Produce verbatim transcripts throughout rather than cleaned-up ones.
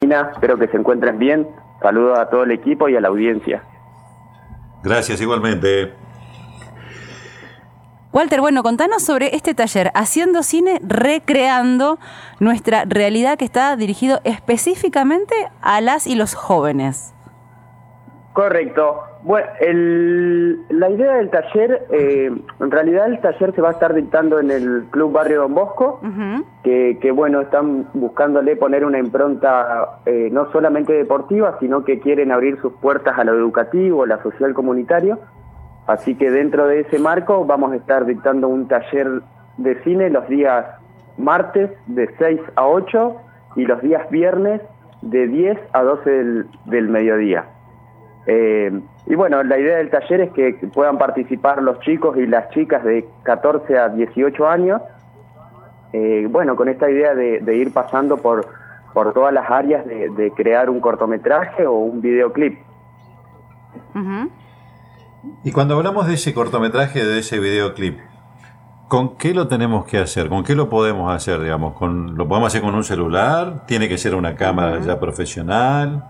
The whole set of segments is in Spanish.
Espero que se encuentren bien. Saludos a todo el equipo y a la audiencia. Gracias, igualmente. Walter, bueno, contanos sobre este taller, Haciendo Cine, Recreando Nuestra Realidad, que está dirigido específicamente a las y los jóvenes. Correcto. Bueno, el, la idea del taller, eh, en realidad el taller se va a estar dictando en el Club Barrio Don Bosco, uh-huh. que, que bueno, están buscándole poner una impronta eh, no solamente deportiva, sino que quieren abrir sus puertas a lo educativo, a lo social comunitario. Así que dentro de ese marco vamos a estar dictando un taller de cine los días martes de seis a ocho y los días viernes de diez a doce del, del mediodía. Eh, y bueno, la idea del taller es que puedan participar los chicos y las chicas de catorce a dieciocho años, eh, bueno, con esta idea de, de ir pasando por, por todas las áreas de, de crear un cortometraje o un videoclip. Uh-huh. Y cuando hablamos de ese cortometraje, de ese videoclip, ¿con qué lo tenemos que hacer? ¿Con qué lo podemos hacer, digamos? ¿Con, ¿Lo podemos hacer con un celular? ¿Tiene que ser una cámara uh-huh. ya profesional?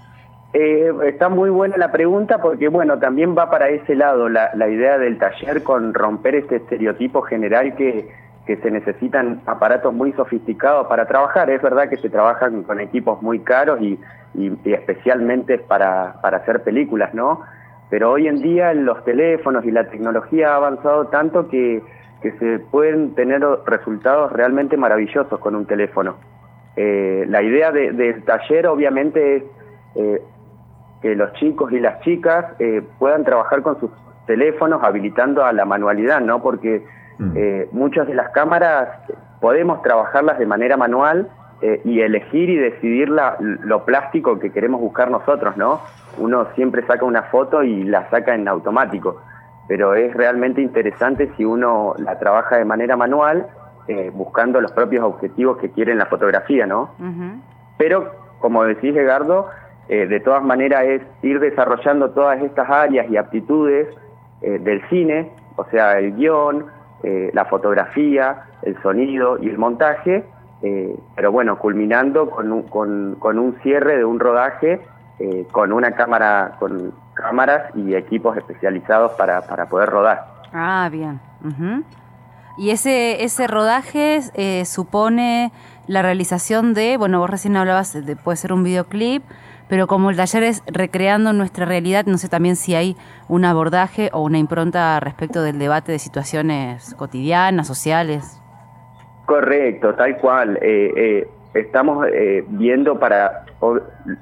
Eh, está muy buena la pregunta porque, bueno, también va para ese lado la, la idea del taller, con romper este estereotipo general que, que se necesitan aparatos muy sofisticados para trabajar. Es verdad que se trabajan con equipos muy caros y, y, y especialmente para, para hacer películas, ¿no? Pero hoy en día los teléfonos y la tecnología ha avanzado tanto que, que se pueden tener resultados realmente maravillosos con un teléfono. Eh, la idea de, del taller obviamente es eh, que los chicos y las chicas eh, puedan trabajar con sus teléfonos habilitando a la manualidad, ¿no? Porque eh, muchas de las cámaras podemos trabajarlas de manera manual eh, y elegir y decidir la, lo plástico que queremos buscar nosotros, ¿no? Uno siempre saca una foto y la saca en automático, pero es realmente interesante si uno la trabaja de manera manual, eh, buscando los propios objetivos que quiere en la fotografía, ¿no? Uh-huh. Pero, como decís, Edgardo, eh, de todas maneras es ir desarrollando todas estas áreas y aptitudes eh, del cine, o sea, el guión, eh, la fotografía, el sonido y el montaje, eh, pero bueno, culminando con un, con, con un cierre de un rodaje eh, con una cámara, con cámaras y equipos especializados para, para poder rodar. Ah, bien. Uh-huh. Y ese, ese rodaje eh, supone la realización de, bueno, vos recién hablabas de, puede ser un videoclip, pero como el taller es recreando nuestra realidad, no sé también si hay un abordaje o una impronta respecto del debate de situaciones cotidianas, sociales. Correcto, tal cual. Eh, eh, estamos eh, viendo para... O,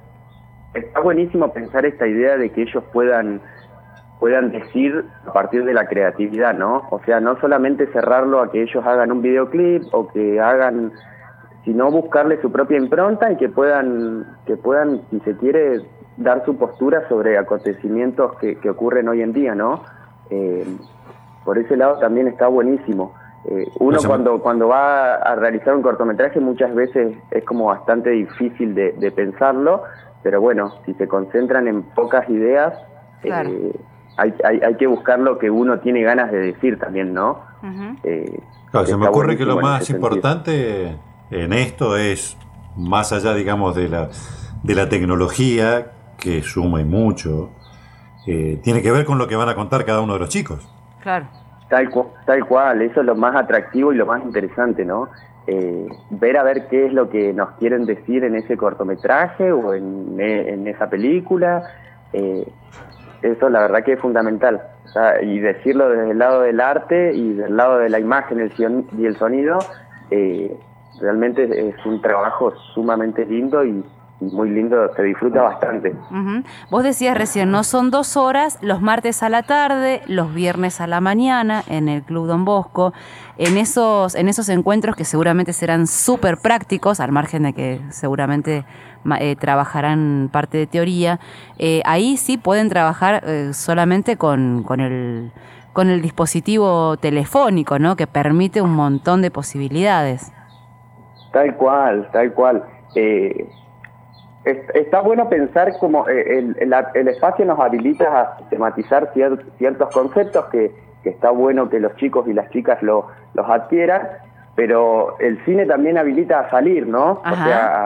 está buenísimo pensar esta idea de que ellos puedan puedan decir a partir de la creatividad, ¿no? O sea, no solamente cerrarlo a que ellos hagan un videoclip o que hagan, sino buscarle su propia impronta y que puedan, que puedan, si se quiere, dar su postura sobre acontecimientos que, que ocurren hoy en día, ¿no? Eh, por ese lado también está buenísimo. Eh, uno cuando, cuando va a realizar un cortometraje muchas veces es como bastante difícil de, de pensarlo, pero bueno, si se concentran en pocas ideas, claro. eh, Hay, hay, hay que buscar lo que uno tiene ganas de decir también, ¿no? Uh-huh. eh, claro, se me ocurre que lo más importante en esto es, más allá, digamos, de la, de la tecnología, que suma y mucho, eh, tiene que ver con lo que van a contar cada uno de los chicos. Claro. Tal, tal cual, eso es lo más atractivo y lo más interesante, ¿no? Eh, ver a ver qué es lo que nos quieren decir en ese cortometraje o en, en esa película. Eh, Eso la verdad que es fundamental, o sea, y decirlo desde el lado del arte y del lado de la imagen el sion- y el sonido, eh, realmente es un trabajo sumamente lindo y, y muy lindo, se disfruta bastante. Uh-huh. Vos decías recién, no son dos horas, los martes a la tarde, los viernes a la mañana en el Club Don Bosco, en esos, en esos encuentros que seguramente serán súper prácticos, al margen de que seguramente eh, trabajarán parte de teoría, eh, ahí sí pueden trabajar eh, solamente con, con, el, con el dispositivo telefónico, ¿no? Que permite un montón de posibilidades. Tal cual, tal cual. Eh, es, está bueno pensar como el, el, el espacio nos habilita a sistematizar cier, ciertos conceptos que, que está bueno que los chicos y las chicas lo, los adquieran, pero el cine también habilita a salir, ¿no? Ajá. O sea, a,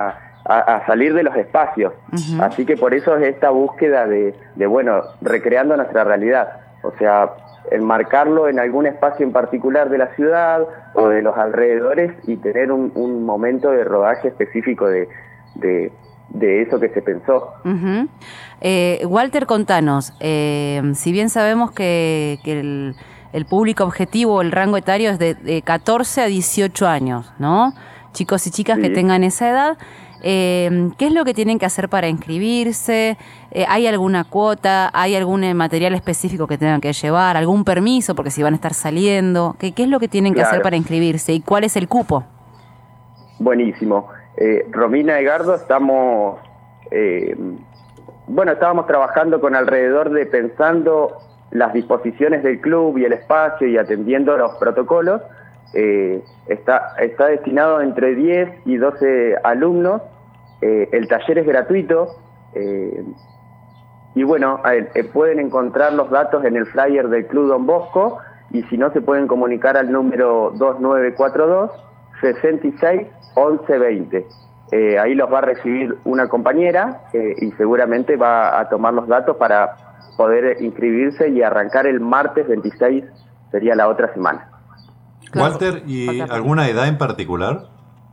a, a salir de los espacios. Uh-huh. Así que por eso es esta búsqueda de, de, bueno, recreando nuestra realidad. O sea, enmarcarlo en algún espacio en particular de la ciudad o de los alrededores y tener un, un momento de rodaje específico de, de, de eso que se pensó. Uh-huh. eh, Walter, contanos, eh, si bien sabemos que, que el, el público objetivo, el rango etario es de, de catorce a dieciocho años, ¿no? Chicos y chicas sí. que tengan esa edad. Eh, ¿Qué es lo que tienen que hacer para inscribirse? Eh, ¿Hay alguna cuota? ¿Hay algún eh, material específico que tengan que llevar? ¿Algún permiso? Porque si van a estar saliendo. ¿Qué, qué es lo que tienen que claro. hacer para inscribirse? ¿Y cuál es el cupo? Buenísimo. Eh, Romina y Edgardo estamos... Eh, bueno, estábamos trabajando con alrededor de pensando las disposiciones del club y el espacio y atendiendo los protocolos. Eh, está, está destinado entre diez y doce alumnos. Eh, el taller es gratuito eh, y bueno, eh, pueden encontrar los datos en el flyer del Club Don Bosco y si no se pueden comunicar al número dos nueve cuatro dos, seis seis, once veinte. Eh, ahí los va a recibir una compañera eh, y seguramente va a tomar los datos para poder inscribirse y arrancar el martes veintiséis, sería la otra semana. Walter, ¿y alguna edad en particular?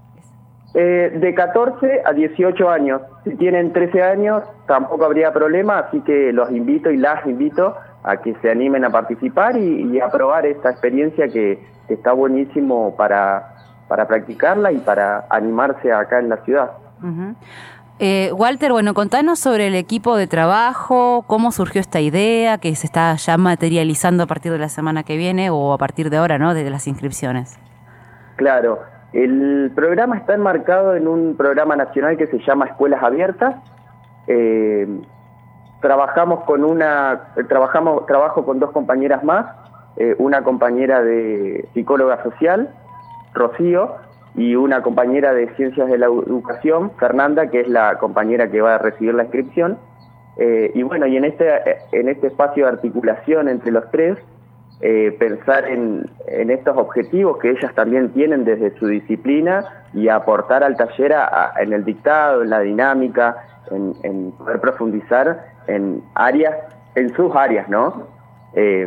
Eh, de catorce a dieciocho años. Si tienen trece años, tampoco habría problema, así que los invito y las invito a que se animen a participar y, y a probar esta experiencia que, que está buenísimo para, para practicarla y para animarse acá en la ciudad. Uh-huh. Eh, Walter, bueno, contanos sobre el equipo de trabajo, cómo surgió esta idea que se está ya materializando a partir de la semana que viene o a partir de ahora, ¿no?, de las inscripciones. Claro, el programa está enmarcado en un programa nacional que se llama Escuelas Abiertas. Eh, trabajamos con una, trabajamos, trabajo con dos compañeras más, eh, una compañera de psicóloga social, Rocío, y una compañera de Ciencias de la Educación, Fernanda, que es la compañera que va a recibir la inscripción. Eh, y bueno, y en este, en este espacio de articulación entre los tres, eh, pensar en, en estos objetivos que ellas también tienen desde su disciplina y aportar al taller a, a, en el dictado, en la dinámica, en, en poder profundizar en áreas, en sus áreas, ¿no? Eh,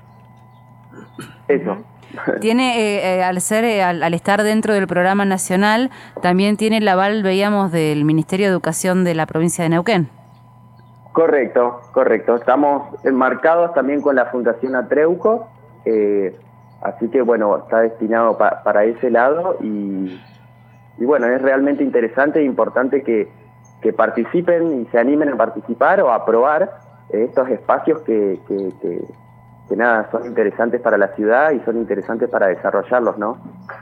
eso. Tiene, eh, eh, al ser, eh, al, al estar dentro del programa nacional, también tiene el aval, veíamos, del Ministerio de Educación de la provincia de Neuquén. Correcto, correcto. Estamos enmarcados también con la Fundación Atreuco, eh, así que bueno, está destinado pa, para ese lado y, y bueno, es realmente interesante e importante que, que participen y se animen a participar o a probar eh, estos espacios que... que, que que nada, son interesantes para la ciudad y son interesantes para desarrollarlos, ¿no?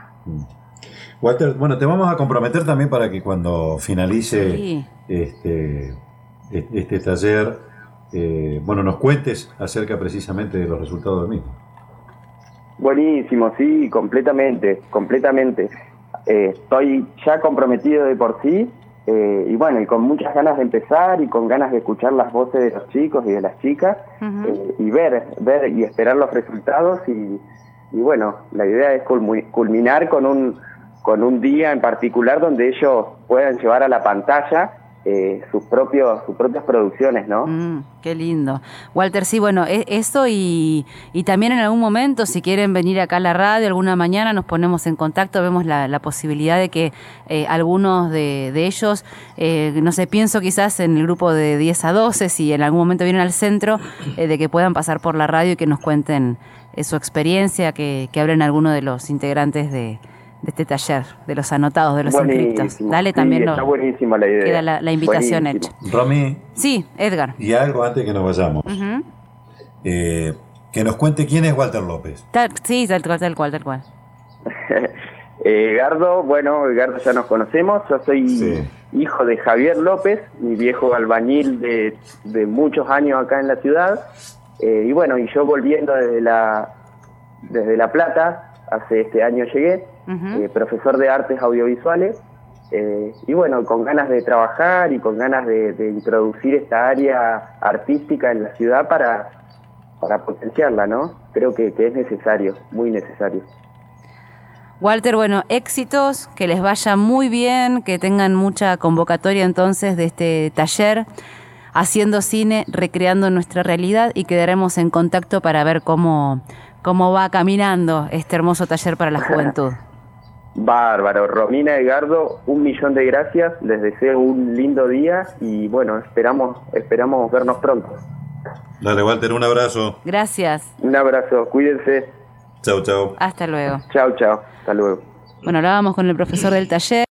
Walter, bueno, te vamos a comprometer también para que cuando finalice sí. este, este taller, eh, bueno, nos cuentes acerca precisamente de los resultados del mismo. Buenísimo, sí, completamente, completamente. Eh, estoy ya comprometido de por sí, eh, y bueno, y con muchas ganas de empezar y con ganas de escuchar las voces de los chicos y de las chicas, uh-huh. eh, y ver, ver y esperar los resultados y, y bueno, la idea es culminar con un, con un día en particular donde ellos puedan llevar a la pantalla Eh, sus propios sus propias producciones, ¿no? Mm, qué lindo. Walter, sí, bueno, eso y, y también en algún momento, si quieren venir acá a la radio, alguna mañana nos ponemos en contacto, vemos la, la posibilidad de que eh, algunos de, de ellos, eh, no sé, pienso quizás en el grupo de diez a doce, si en algún momento vienen al centro, eh, de que puedan pasar por la radio y que nos cuenten eh, su experiencia, que, que hablen alguno de los integrantes de de este taller, de los anotados, de los buenísimo. Inscriptos. Dale, también sí, está buenísima la idea. Queda la, la invitación buenísimo. Hecha. Romy. Sí, Edgar. Y algo antes que nos vayamos. Uh-huh. eh, que nos cuente quién es Walter López. Tal, sí, tal cual, tal cual, tal cual. eh, Edgardo, bueno, Edgardo ya nos conocemos. Yo soy sí. hijo de Javier López, mi viejo albañil de, de muchos años acá en la ciudad. Eh, y bueno, y yo volviendo desde la, desde La Plata, hace este año llegué, uh-huh. eh, profesor de artes audiovisuales, eh, y bueno, con ganas de trabajar y con ganas de, de introducir esta área artística en la ciudad para, para potenciarla, ¿no? Creo que, que es necesario, muy necesario. Walter, bueno, éxitos, que les vaya muy bien, que tengan mucha convocatoria entonces de este taller Haciendo Cine, Recreando Nuestra Realidad, y quedaremos en contacto para ver cómo, cómo va caminando este hermoso taller para la juventud. Bárbaro. Romina, Edgardo, un millón de gracias, les deseo un lindo día y bueno, esperamos, esperamos vernos pronto. Dale, Walter, un abrazo. Gracias. Un abrazo, cuídense. Chau, chau. Hasta luego. Chau, chau. Hasta luego. Bueno, hablábamos con el profesor del taller.